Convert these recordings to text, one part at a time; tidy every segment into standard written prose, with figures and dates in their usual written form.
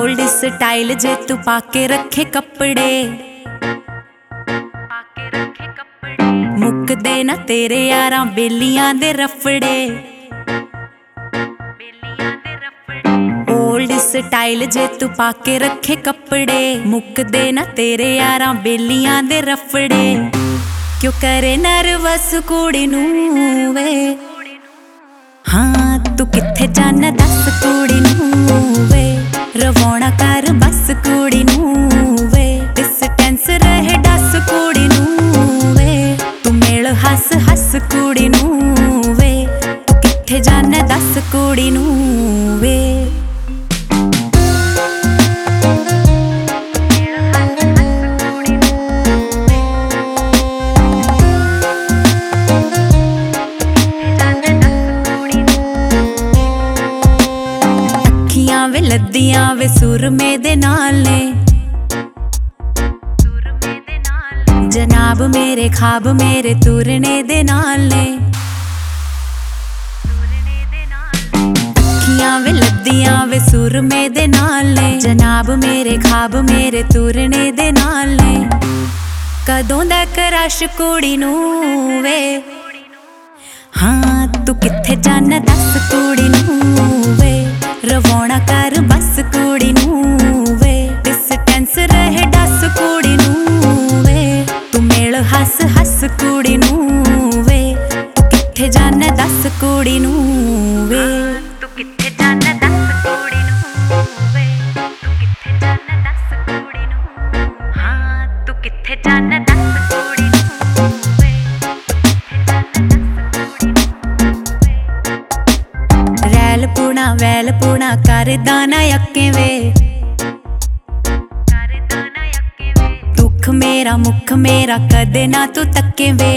Old style जे तू पाके रखे कपड़े मुकदे ना तेरे यारां बेलियां दे रफड़े। ओल्ड स्टाइल जे तू पाके रखे कपड़े मुकदे ना तेरे यारां बेलियां दे रफड़े। क्यों करे नर्वस कुड़ी नू वे, हाँ तू किथे जाना दस कुड़ी नू वे। रवाना कर बस कुड़ी नू वे, डिस्टेंस रहे दस कुड़ी नू वे। तू मेल हस हस कुड़ी नू वे, तू किथे जाना दस कुड़ी नू वे। वे लद्दियां वे सुरमे दे नाल ने, जनाब मेरे ख्वाब मेरे तुरने दे नाल ने। अखियां वे लद्दियां वे सुरमे दे नाल ने, जनाब मेरे ख्वाब मेरे तुरने दे नाल ने। कदों दा क्रश कुड़ी नू वे, हाँ तू किथे जाना दस कुड़ी नू वे। रवाना कर बस कुड़ी नू वे, डिस्टेंस रहे दस कुड़ी नू वे। तू मेल हस हस कुड़ी नू वे, तू किथे जाना दस कुड़ी नू वे। तू किथे जाना दस कुड़ी नू वे, तू किथे जाना दस कुड़ी नू, हाँ तू किथे जाना दस कुड़ी नू वे, रैल पुणा वैल पुणा कर दाना यक्के वे। दुख मेरा मुख मेरा कदे ना तू तक्के वे।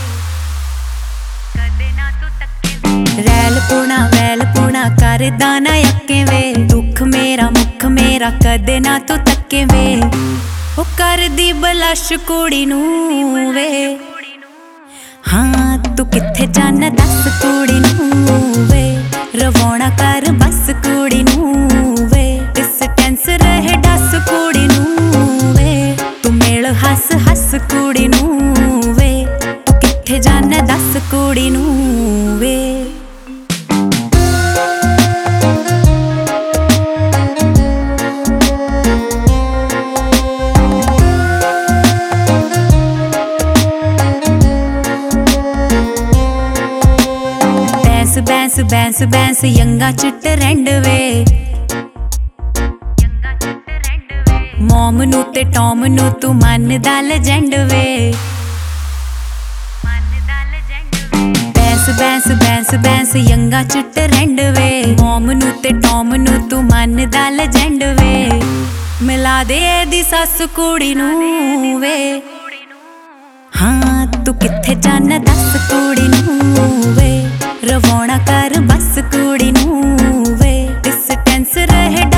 रैल पुणा वैल पुणा कर दाना यक्के वे। दुख मेरा मुख मेरा कदे ना तू तक्के वे। ओ कर दी बलश कुड़ी नू वे, हाँ तू किथे जाना दस कुड़ी नू वे। रवाना कर बस कुड़ी नू वे, डिस्टेंस रहे दस कुड़ी नू वे। तू मेल हस हस कुड़ी नू वे, तू किथे जाना दस कुड़ी नू वे। बैंस बैंस बैंस यंगा चिट रेंड वे। मॉम नू ते टॉम नू तू मनदा लेजेंड वे। बैंस बैंस बैंस बैंस यंगा चिट रेंड वे। मॉम नू ते टॉम नू तू मनदा लेजेंड वे। मिला दे दी सस कुड़ी नू वे, हाँ तू किथे जाना दस कुड़ी नू वे। रवाना कर बस कुड़ी नू वे, डिस्टेंस रहे